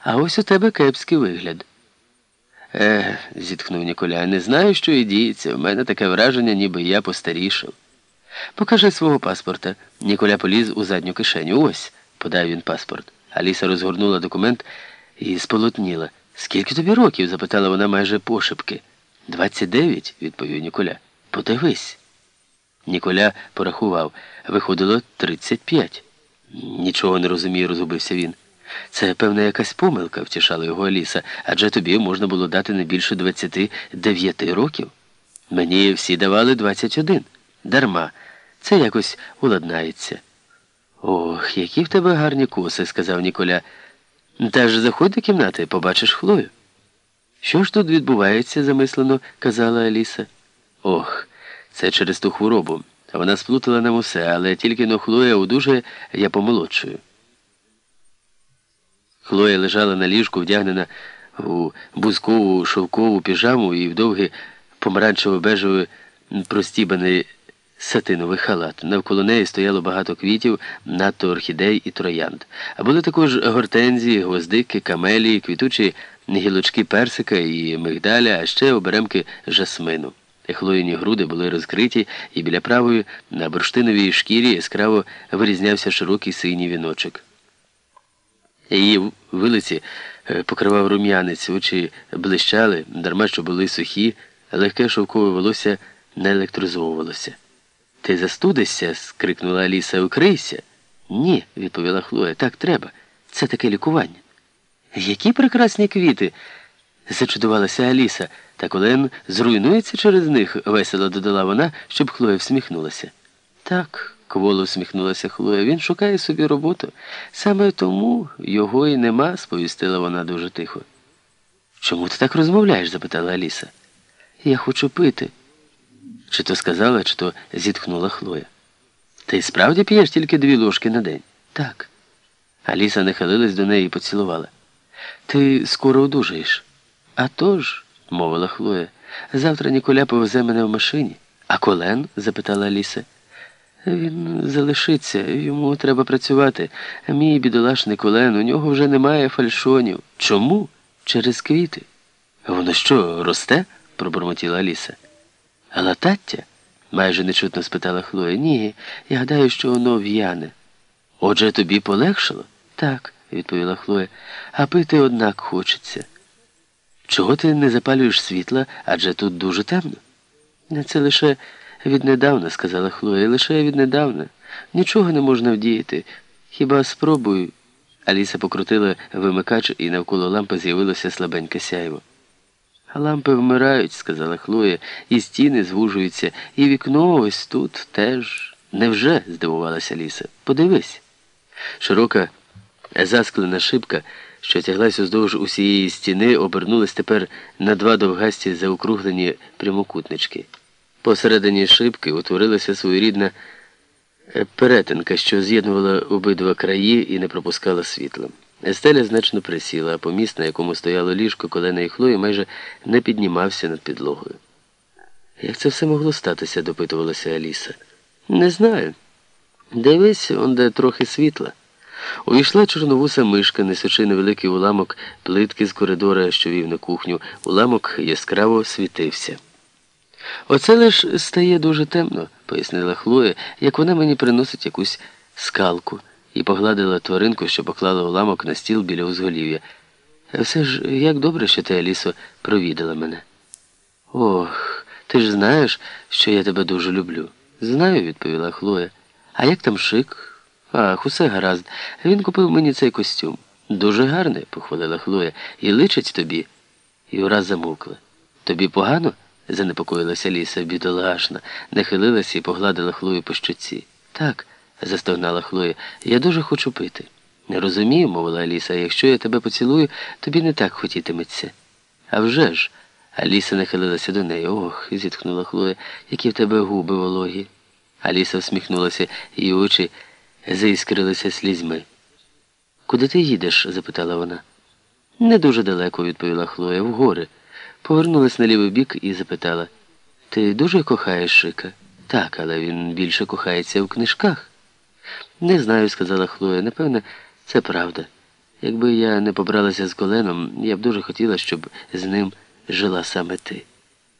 А ось у тебе кепський вигляд. Зітхнув Ніколя, не знаю, що і діється. В мене таке враження, ніби я постарішав. Покажи свого паспорта. Ніколя поліз у задню кишеню. Ось, подав він паспорт. Аліса розгорнула документ і сполотніла. Скільки тобі років? Запитала вона майже пошепки. 29, відповів Ніколя. Подивись. Ніколя порахував. Виходило 35. Нічого не розумію, розгубився він. Це, певна, якась помилка, втішала його Аліса, адже тобі можна було дати не більше 29 років. Мені всі давали 21. Дарма. Це якось уладнається. Ох, які в тебе гарні коси, сказав Ніколя. Та ж заходь до кімнати, побачиш Хлою. Що ж тут відбувається, замислено казала Аліса. Ох, це через ту хворобу. Вона сплутала нам усе, але тільки но Хлоя одужає, я помолодшую. Хлоя лежала на ліжку, вдягнена у бузкову шовкову піжаму і в довгий помаранчево-бежевий простібаний сатиновий халат. Навколо неї стояло багато квітів, надто орхідей і троянд. А були також гортензії, гвоздики, камелії, квітучі гілочки персика і мигдаля, а ще оберемки жасмину. Хлоїні груди були розкриті, і біля правої на бурштиновій шкірі яскраво вирізнявся широкий синій віночок. Її вилиці покривав рум'янець, очі блищали, дарма що були сухі, легке шовкове волосся не електризовувалося. «Ти застудишся?» – скрикнула Аліса. «Укрийся!» «Ні», – відповіла Хлоя, – «так треба. Це таке лікування». «Які прекрасні квіти!» – зачудувалася Аліса. «Так Олен зруйнується через них», – весело додала вона, щоб Хлоя всміхнулася. «Так», – кволо всміхнулася Хлоя, – «він шукає собі роботу. Саме тому його і нема», – сповістила вона дуже тихо. «Чому ти так розмовляєш?» – запитала Аліса. «Я хочу пити». Чи то сказала, чи то зітхнула Хлоя. «Ти справді п'єш тільки 2 ложки на день?» «Так». Аліса нахилилась до неї і поцілувала. «Ти скоро одужаєш?» «А то ж», – мовила Хлоя, – «завтра Ніколя повезе мене в машині». «А Колен?» – запитала Аліса. «Він залишиться, йому треба працювати. Мій бідолашний Колен, у нього вже немає фальшонів». «Чому?» «Через квіти». «Воно що, росте?» – пробурмотіла Аліса. «А латаття?» – майже нечутно спитала Хлоя. «Ні, я гадаю, що воно в'яне». «Отже, тобі полегшало?» «Так», – відповіла Хлоя, – «а пити однак хочеться». «Чого ти не запалюєш світла, адже тут дуже темно?» «Це лише віднедавна», – сказала Хлоя, – «лише віднедавна. Нічого не можна вдіяти. Хіба спробую?» Аліса покрутила вимикач, і навколо лампи з'явилося слабеньке сяйво. «А лампи вмирають», – сказала Хлоя, – «і стіни звужуються, і вікно ось тут теж». «Невже?» – здивувалася Аліса. «Подивись». Широка засклена шибка, що тяглась уздовж усієї стіни, обернулась тепер на 2 довгасті заокруглені прямокутнички. Посередині шибки утворилася своєрідна перетинка, що з'єднувала обидва краї і не пропускала світла. Стеля значно присіла, а поміст, на якому стояло ліжко Колена і Хлої, майже не піднімався над підлогою. «Як це все могло статися?» – допитувалася Аліса. «Не знаю. Дивись, онде трохи світла». Увійшла чорновуса мишка, несучи невеликий уламок плитки з коридора, що вів на кухню. Уламок яскраво світився. «Оце лиш стає дуже темно», – пояснила Хлоя, – «як вона мені приносить якусь скалку». І погладила тваринку, що поклала уламок на стіл біля узголів'я. «Все ж, як добре, що ти, Алісо, провідала мене». «Ох, ти ж знаєш, що я тебе дуже люблю». «Знаю», – відповіла Хлоя. «А як там Шик?» «Ах, усе гаразд. Він купив мені цей костюм». «Дуже гарний», – похвалила Хлоя. «І личить тобі». І ураз замовкла. «Тобі погано?» – занепокоїлася Аліса, бідолашна, нахилилася і погладила Хлою по щоці. «Так», – застогнала Хлоя, – «я дуже хочу пити». «Не розумію», – мовила Аліса, – «якщо я тебе поцілую, тобі не так хотітиметься». «А вже ж», – Аліса нахилилася до неї. «Ох», – зітхнула Хлоя, – «які в тебе губи вологі». Аліса всміхнулася, її очі заіскрилися слізьми. «Куди ти їдеш?» – запитала вона. «Не дуже далеко», – відповіла Хлоя, – «в гори». Повернулась на лівий бік і запитала. «Ти дуже кохаєш Шика?» «Так, але він більше кохається в книжках». «Не знаю», – сказала Хлоя, – «напевне, це правда. Якби я не побралася з Коленом, я б дуже хотіла, щоб з ним жила саме ти.